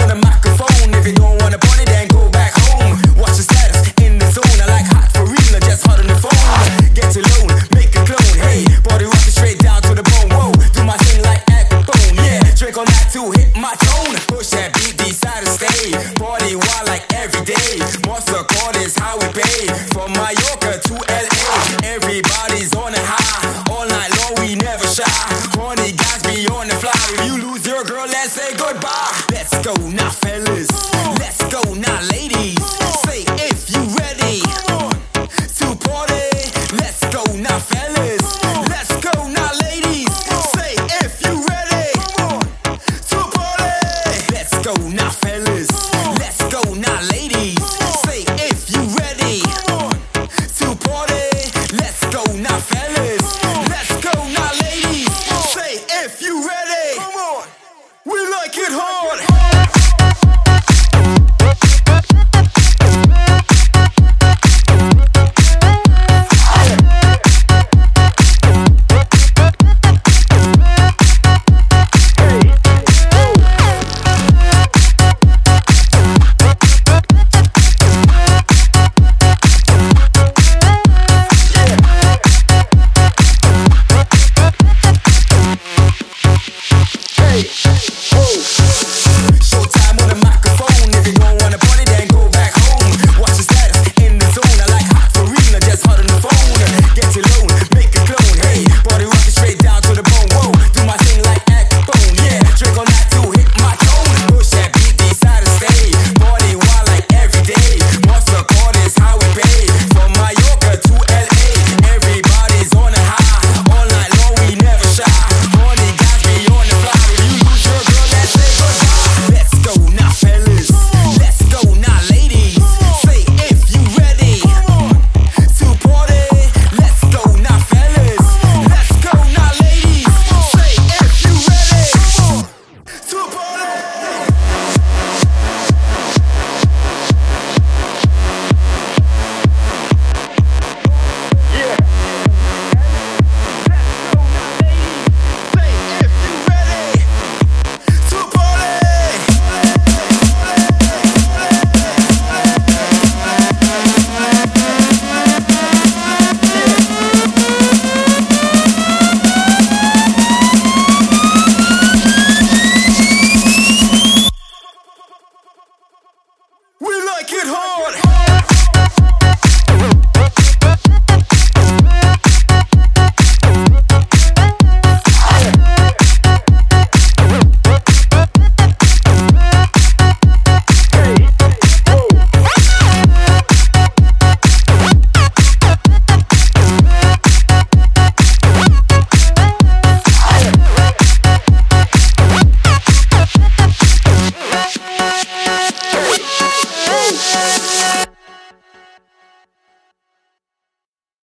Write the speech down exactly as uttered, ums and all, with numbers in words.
on the microphone. If you don't wanna party, then go back home. Watch the status in the zone. I like hot for real, or just hot on the phone. Get alone, make a clone. Hey, body rocking straight down to the bone. Whoa, do my thing like Acapone. Yeah, drink on that to hit my tone. Push that beat, decide to stay. Party wild like every day. Monster card is how we pay. From Mallorca to L A, everybody's on a high. All night long, we never shy. Horny guys be on the fly. If you lose your girl, let's say goodbye. Let's go now, fellas. Let's go now, ladies. Say if you ready to party. Let's go now, fellas. Let's go now, ladies. Say if you ready to party. Let's go now, fellas. Let's go now, ladies. Say if you ready to party. Let's go now, fellas. Let's go now, ladies. Say if you ready. We like it hard. Showtime on the microphone. If you don't wanna party, then go back home. Watch the status in the zone. I like hot for real, or just hot on the phone. Get alone, make a clone. Hey, body rocking straight down to the bone. Whoa, do my thing like Acapone. Yeah, drink on that to hit my tone. Push that beat, decide to stay. Party wild like every day. Monster card is how we pay. From Mallorca to L A, everybody's on a high. All night long, we never shy. Horny guys be on the fly. If you lose your girl, let's say goodbye. Let's go now, fellas. Let's go now, ladies. Say if you ready to party. Let's go now, fellas. Let's go now, ladies. Say if you ready to party. Yeah. Let's go now, ladies. Say if you ready to party. We like it hard. Hey.